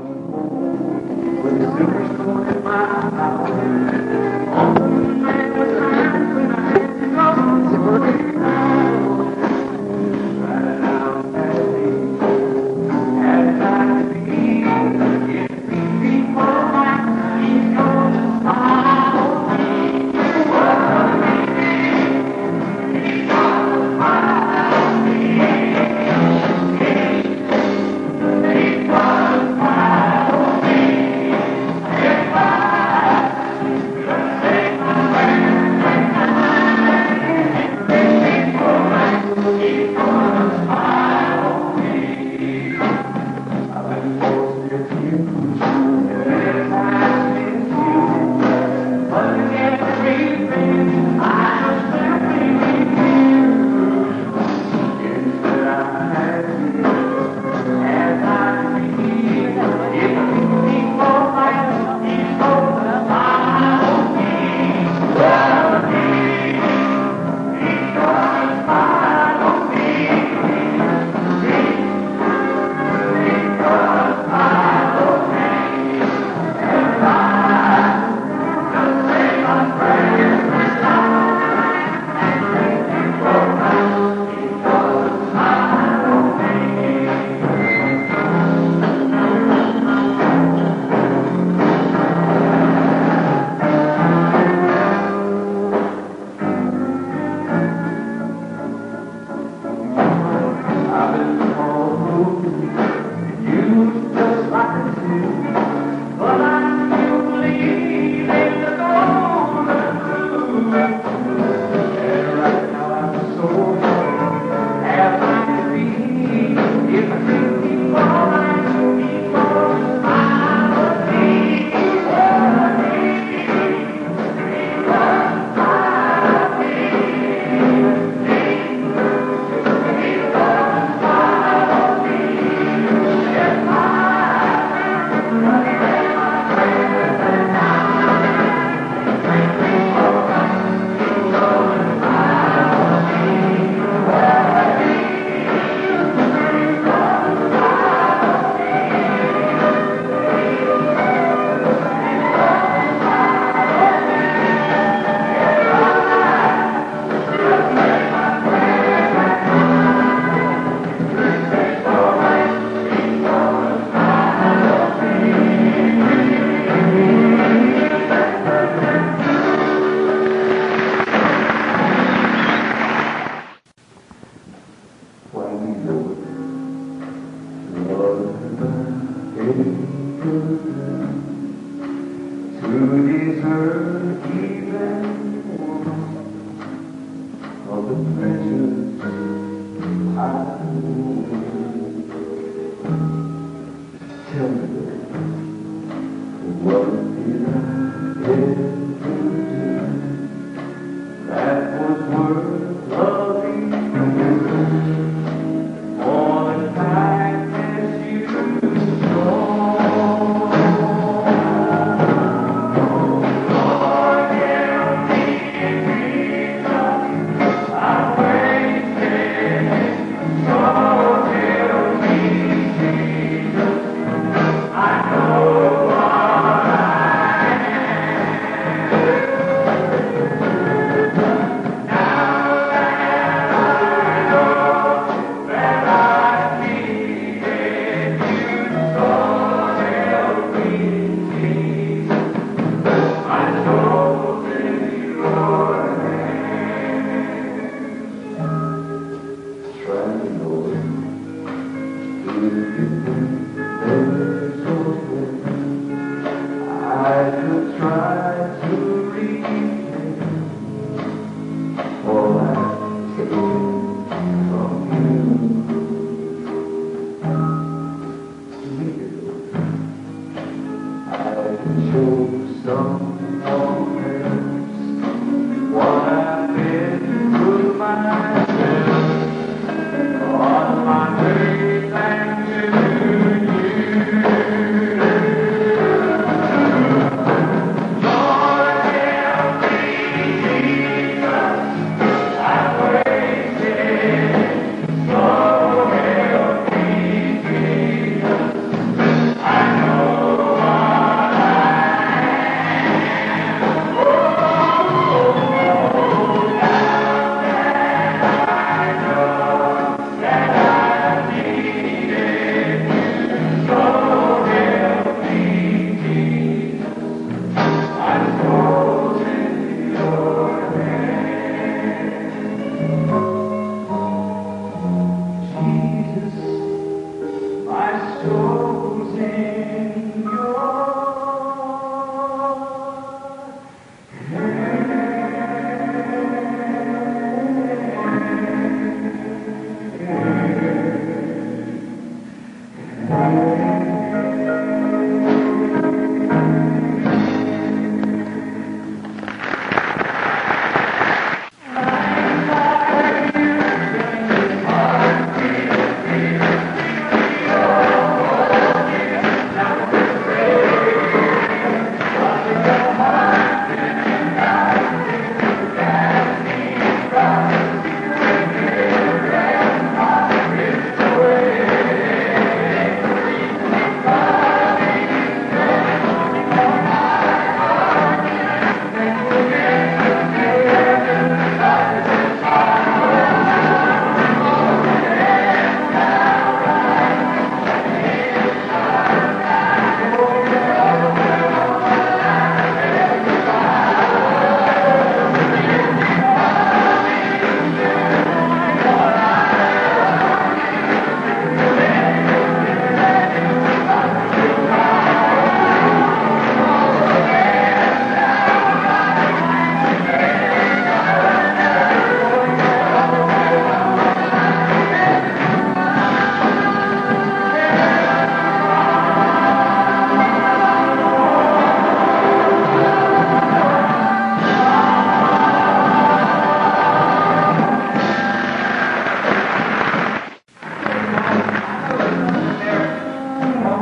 When the silver's going in my house, all the night was time when I had to go. Is it working? Right out that day, had time to be. If we before my he's gonna smile.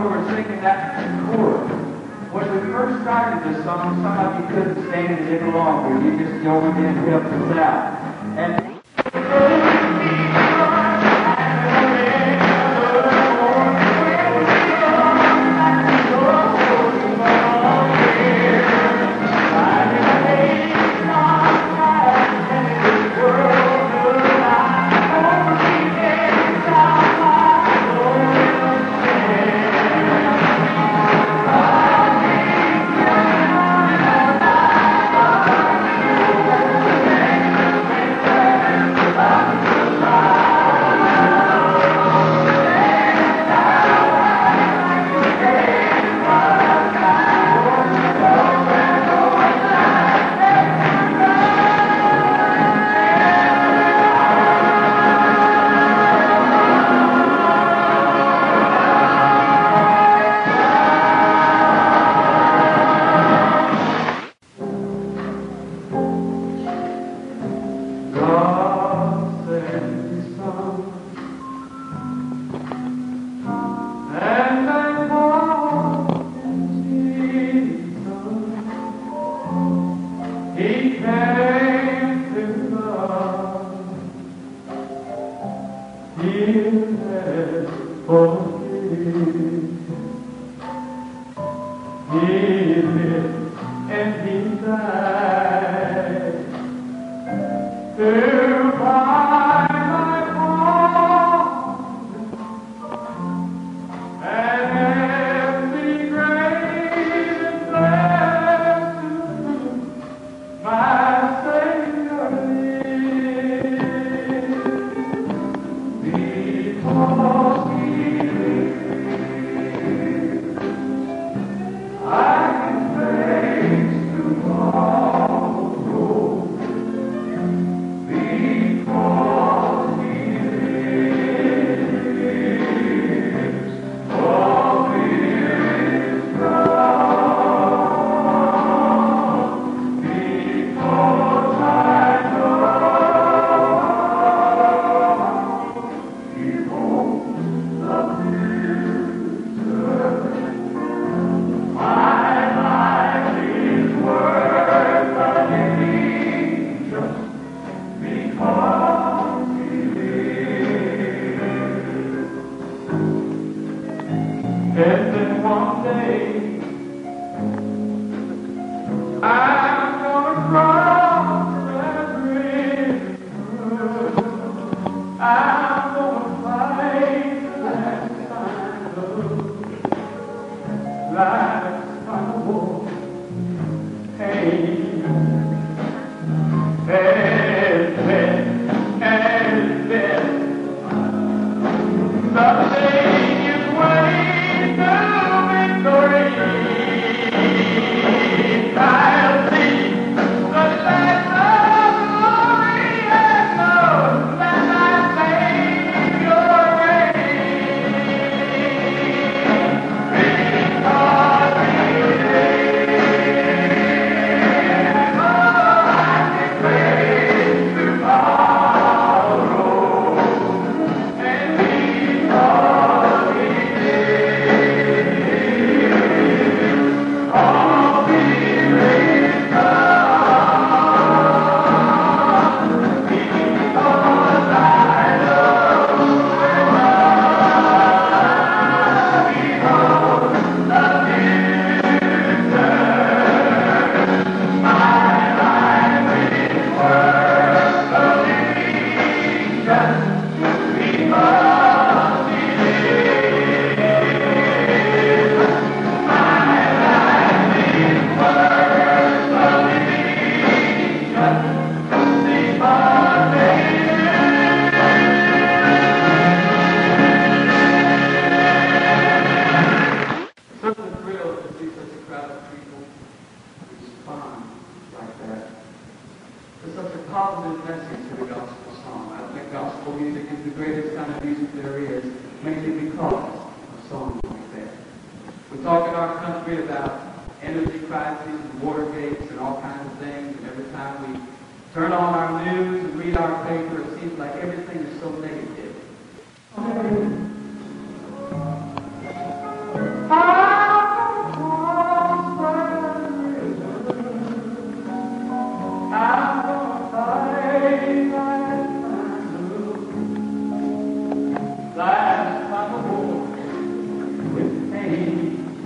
were singing that chorus. When we first started this song, some of you couldn't stand it any longer. You just joined in and helped us out. And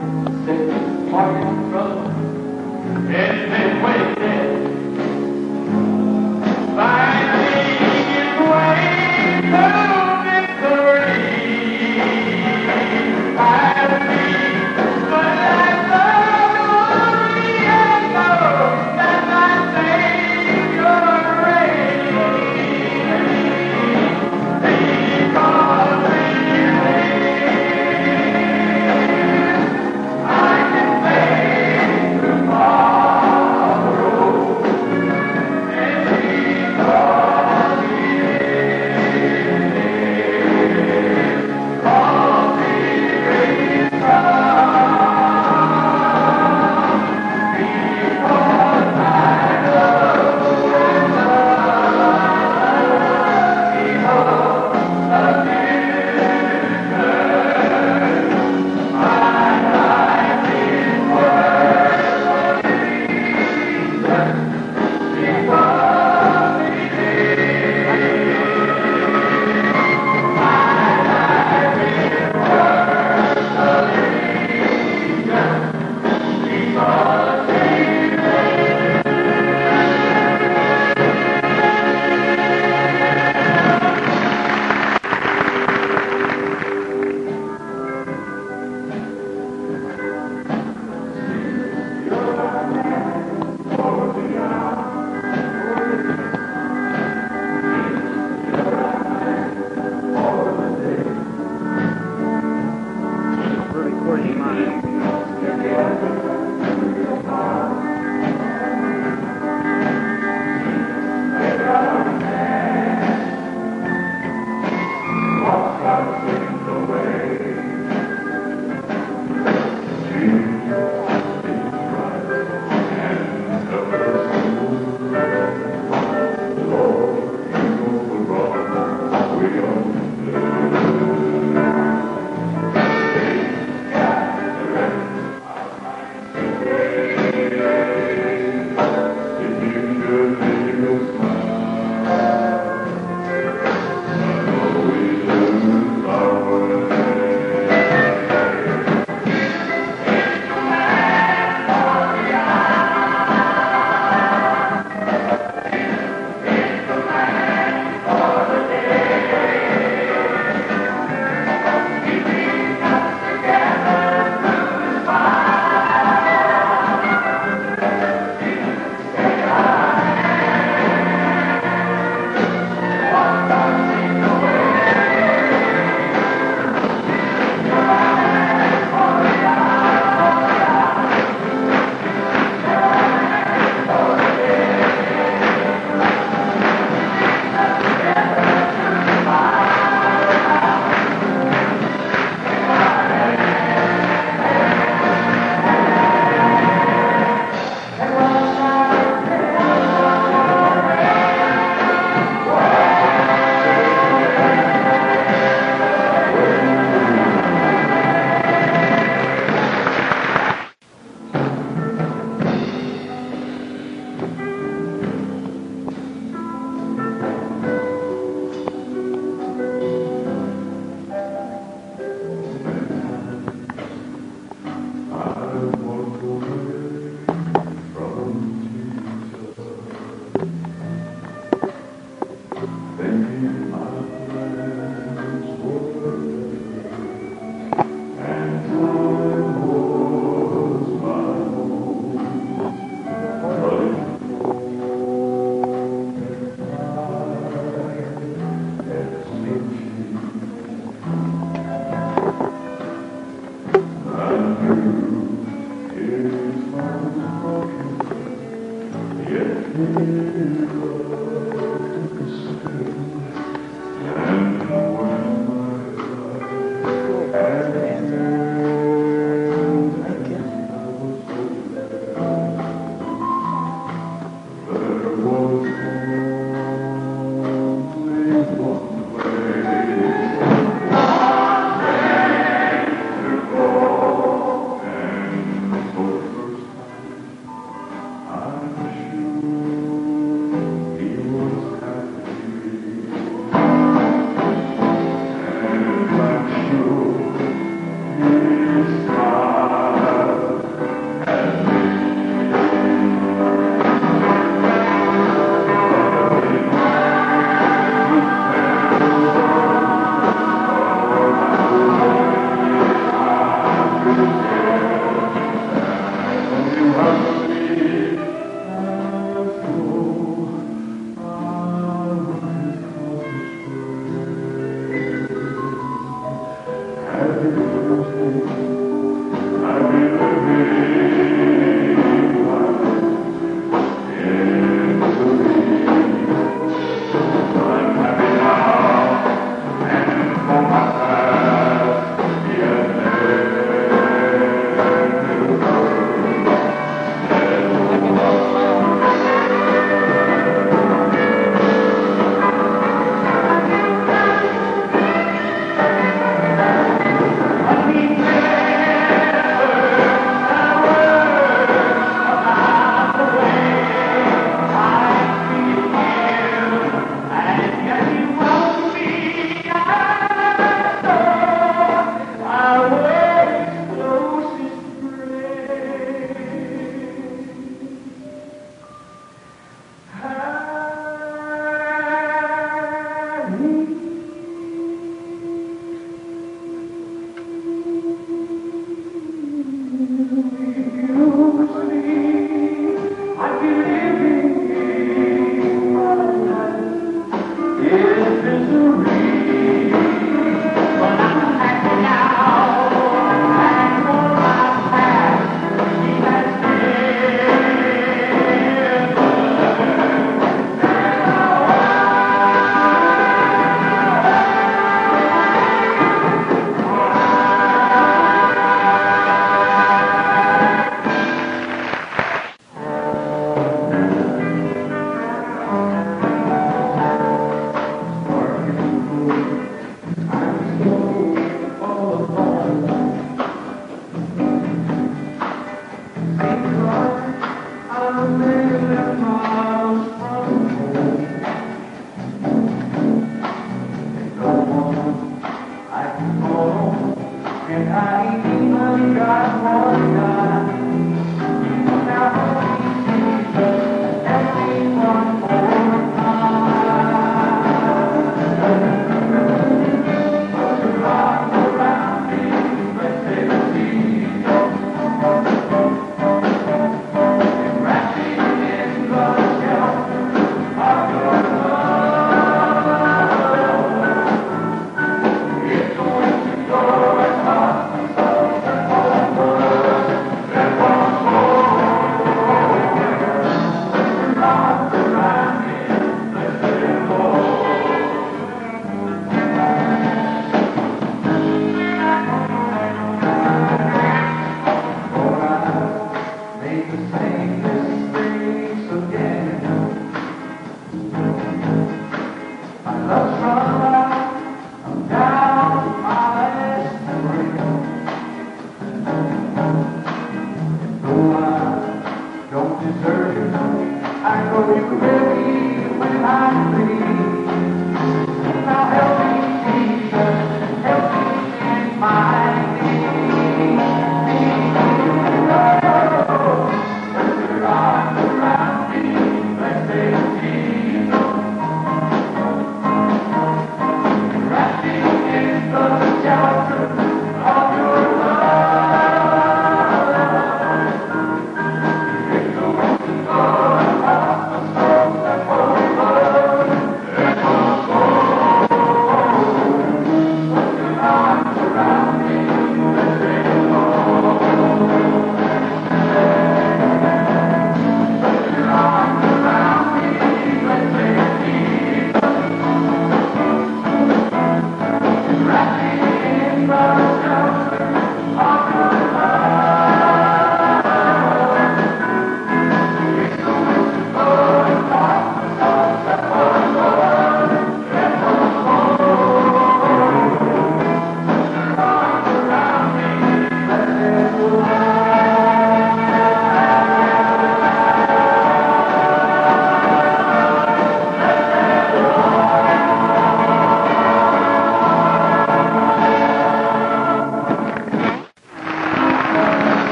Said, "Morning, brother." And then waited. Finally, his way to victory. Finally, but like the glory and love that my Savior reigns. Because He lives, I can face tomorrow.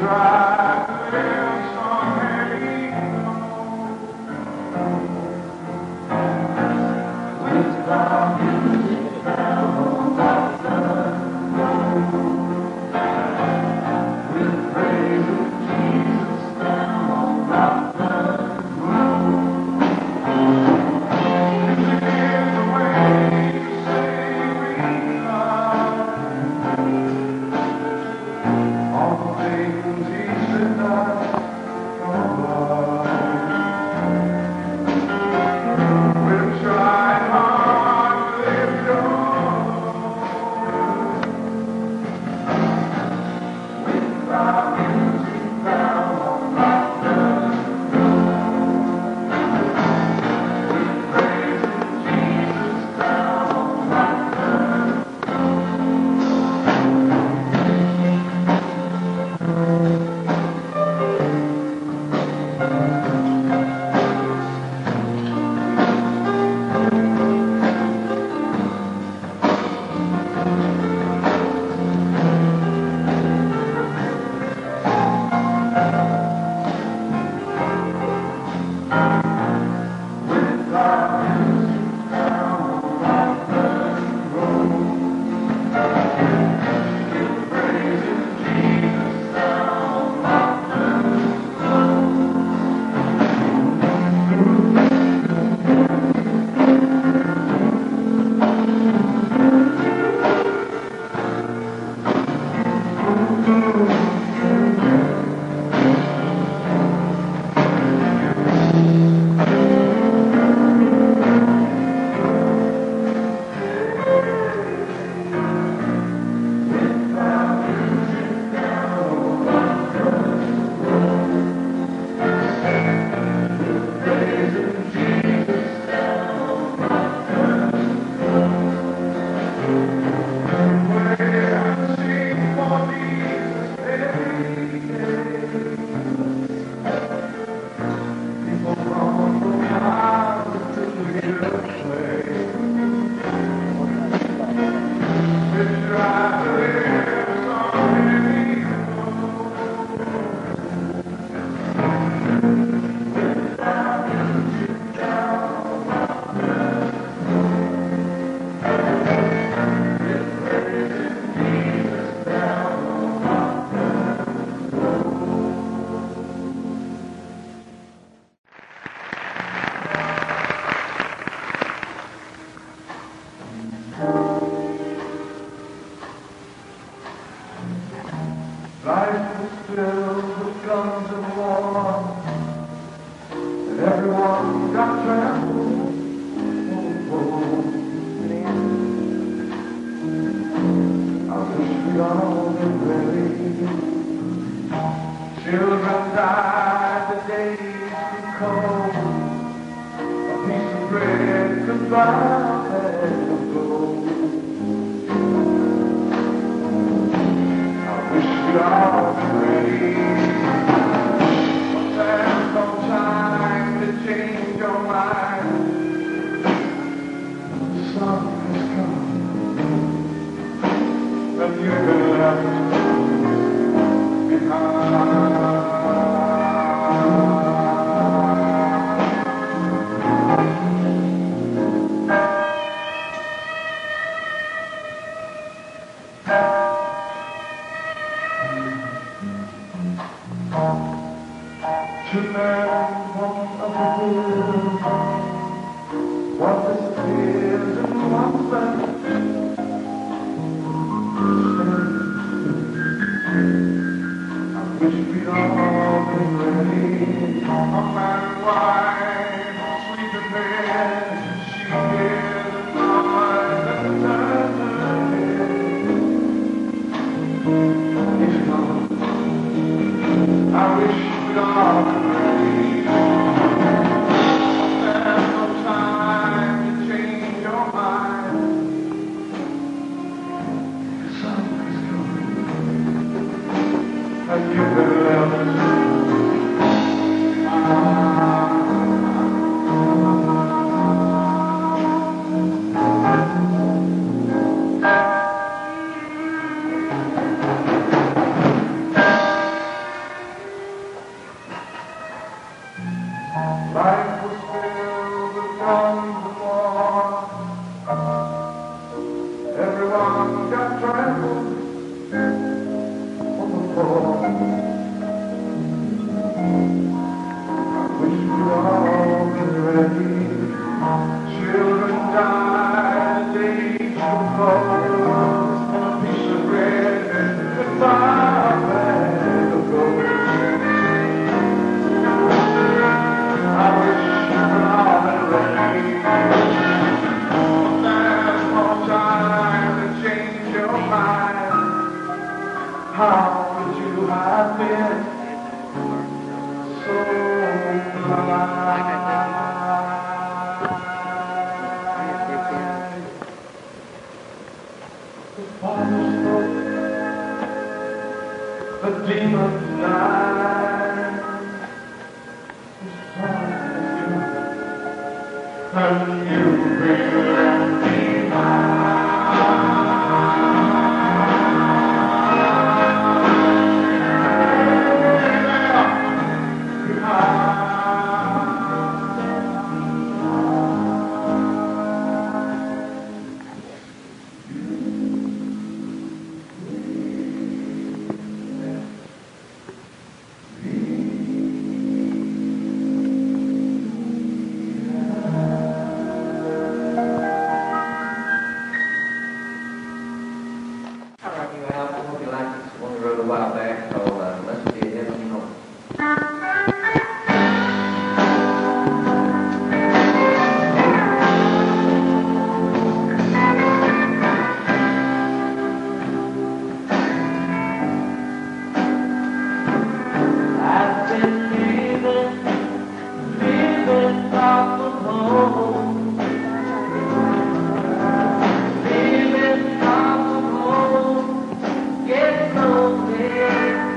Life was filled with guns and war, and everyone got trampled. I wish we'd all been ready. Children died, the days were cold. A piece of bread could buy a bag of gold. God ready. There's no time to change your mind. The sun has come, and you've been left behind. Two men, one of the hills, one disappears and one's left. I wish we'd all been ready. A man and wife sleep in bed. She hears the noise and turns her head. He's gone. I wish we'd all been ready. There's no time to change your mind. The sun is coming, and you've been left behind. How could you have been so blind? The Father spoke, the demons died. And you will be Get so big.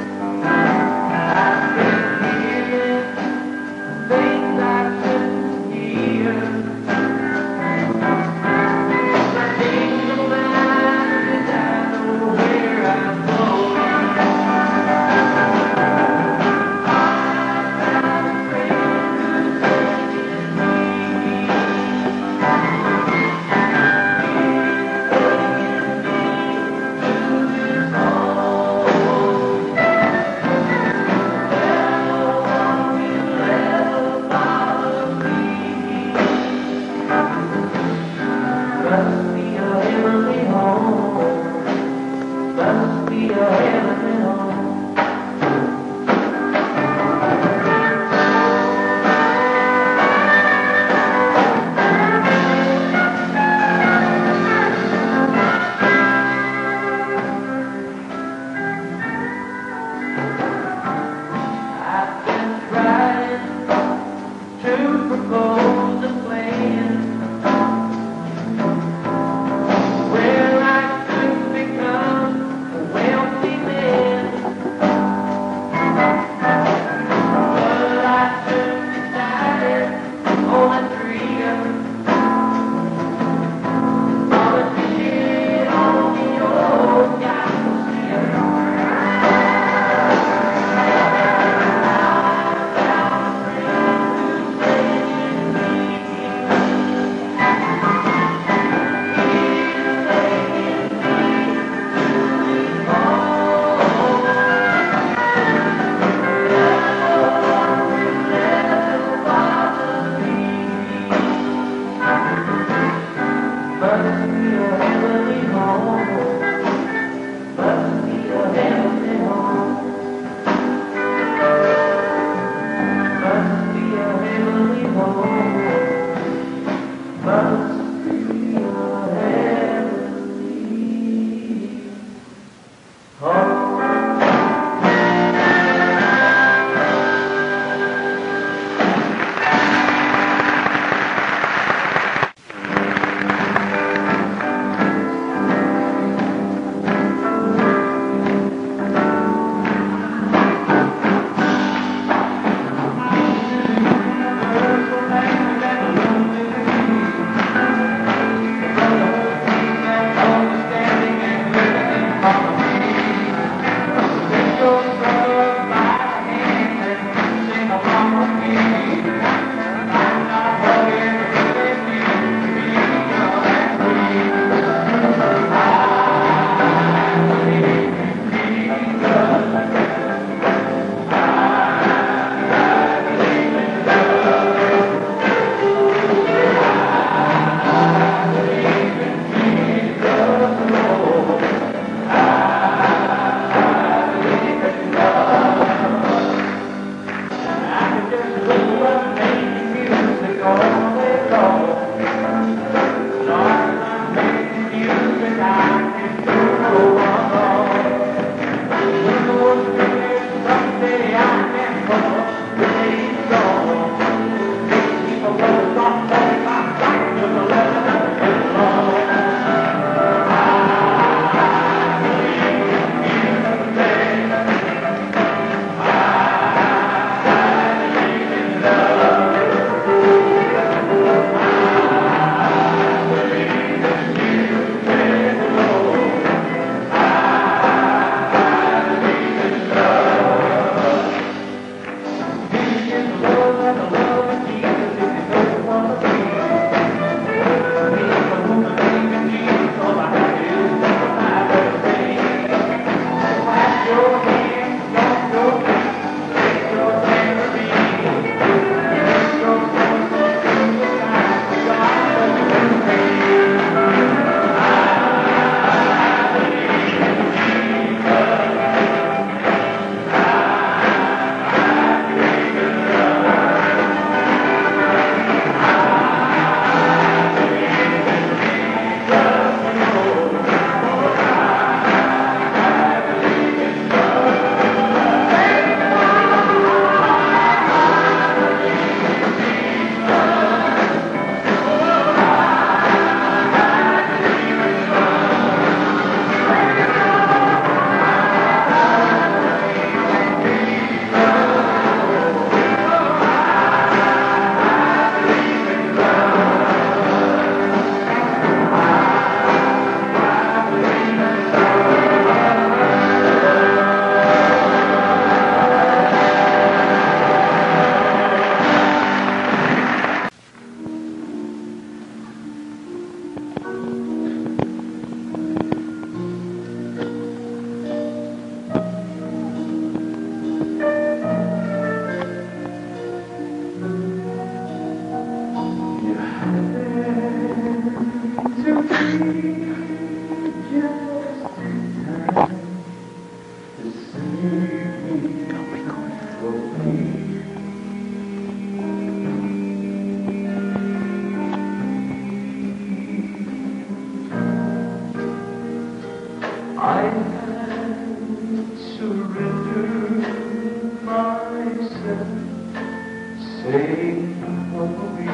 I can surrender myself, saying, follow me,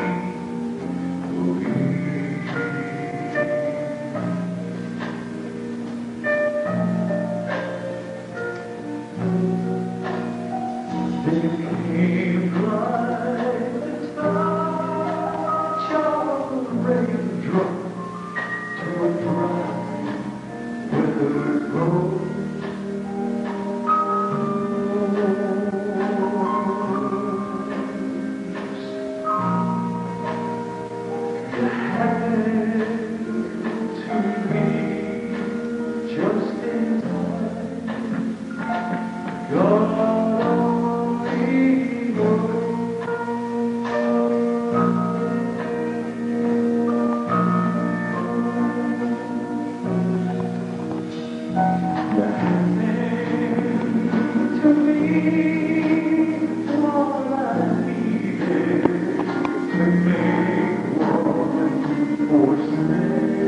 then you came right as touch of a raindrop to a dry withered rose. You happened to me just in time. God only knows. You happened to me all I needed to make one more stand.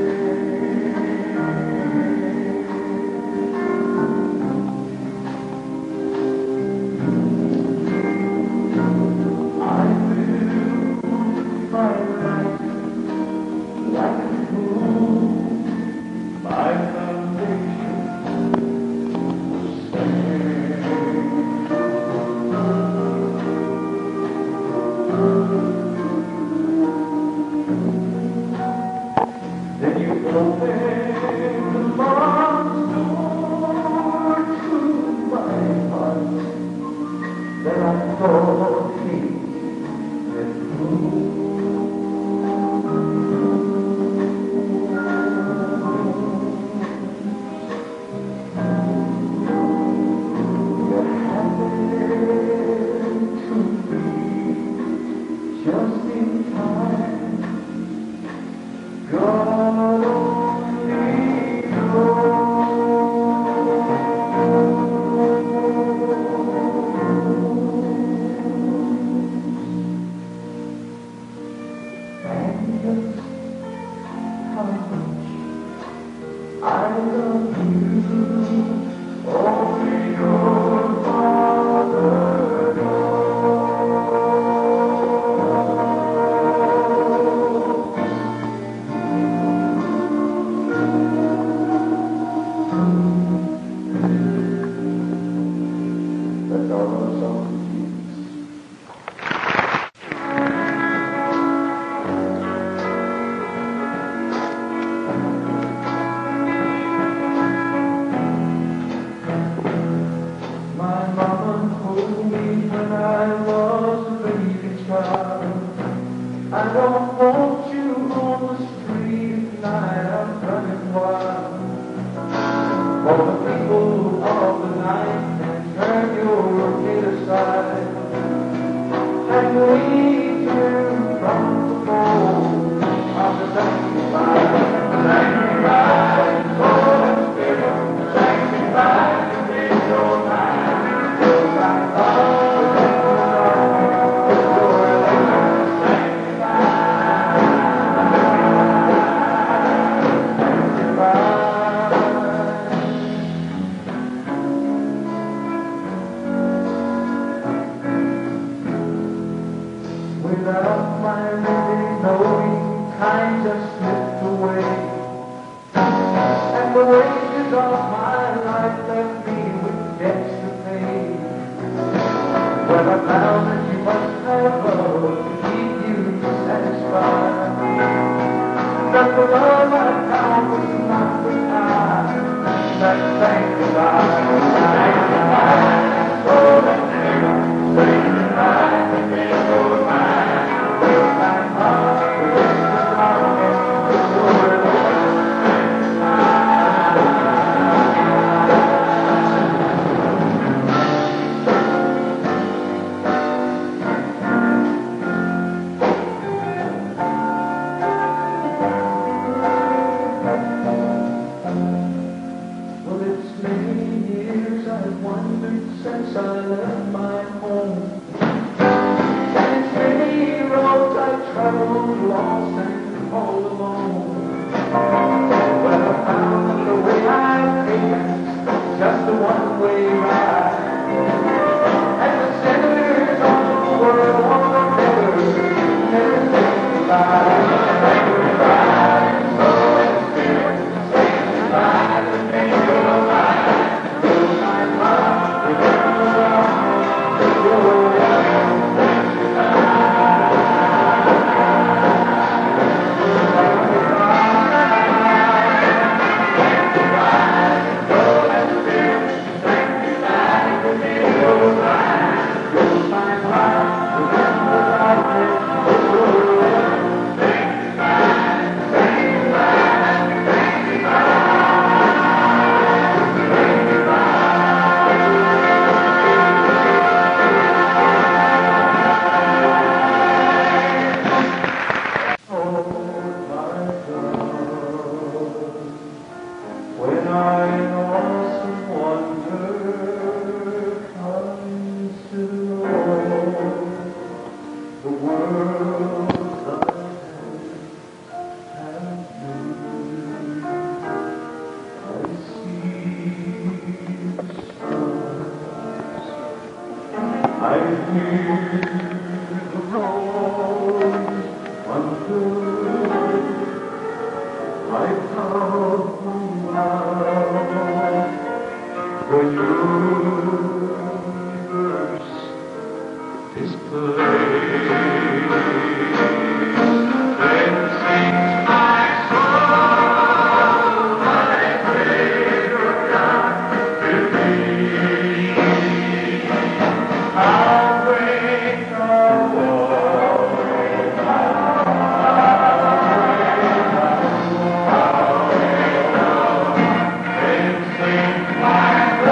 I will find life like a fool, my foundation will stand. Then you open the locked door to my heart that I thought he had closed. You happened to me just in time. God only knows. And just how much I love you, only your Father knows. That's all our song. My mama told me when I was a baby child, I don't want you on the street at night out running wild. For the people of the night can turn your head aside and lead you from the fold of the sanctified. Sanctified, Holy Spirit, sanctified in your mind. hear the rose wonder, I come now. The universe is playing, then sings my soul, my Creator God to thee. How great thou art, then sings my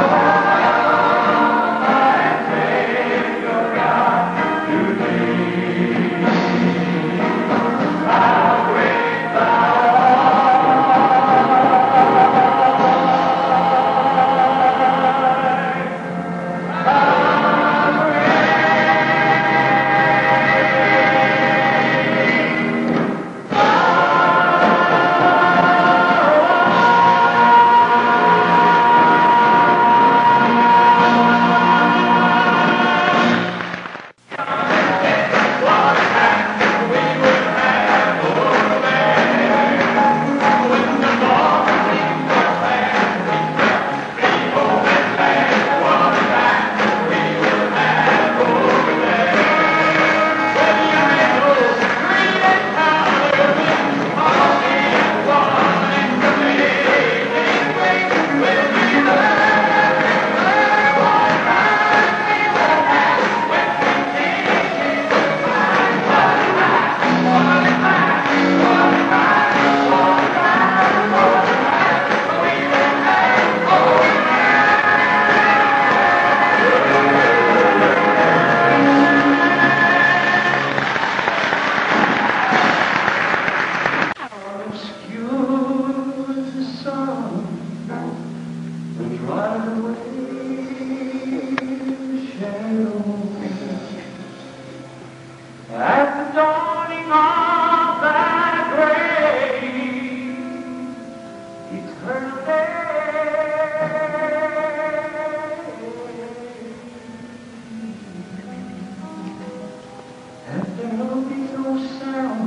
at the dawning of thy great eternal day, and there will be no sound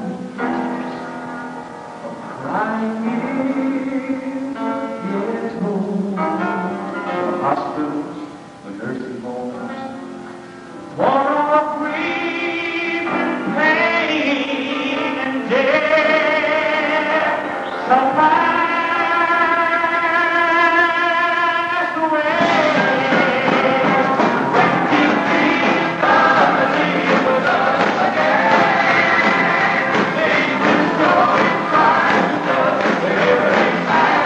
of crying in yet home. The hospitals, the nursing homes, for all grief and pain and death shall pass away. When Jesus comes to live with us again, they will show His Christ to us wherever they find.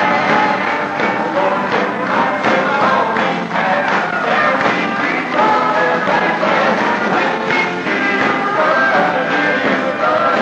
Lord, I will always have their retreat on the when Jesus comes to live with us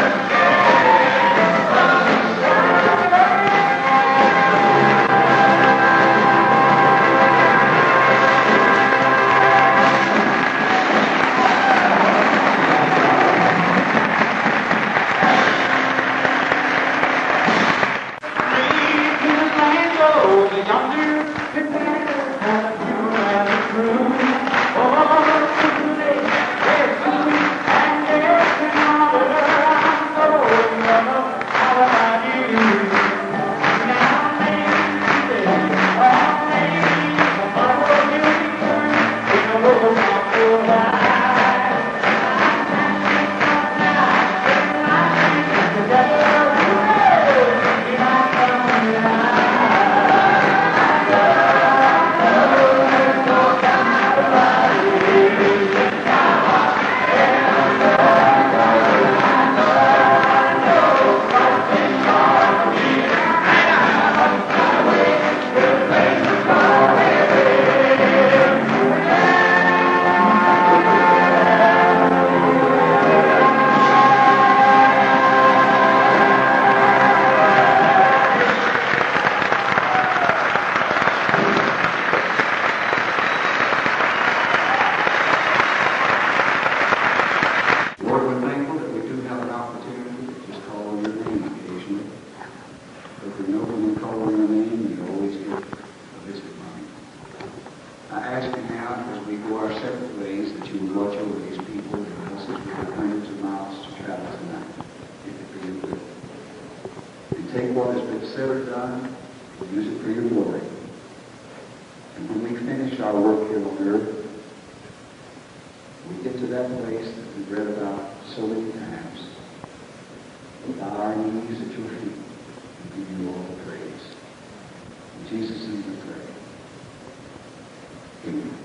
as we go our separate ways, that you would watch over these people and help us as we have hundreds of miles to travel tonight. If it be your will. And take what has been said or done and use it for your glory. And when we finish our work here on earth, we get to that place that we've read about so many times. We bow our knees at your feet and give you all the praise. In Jesus' name we pray. Amen.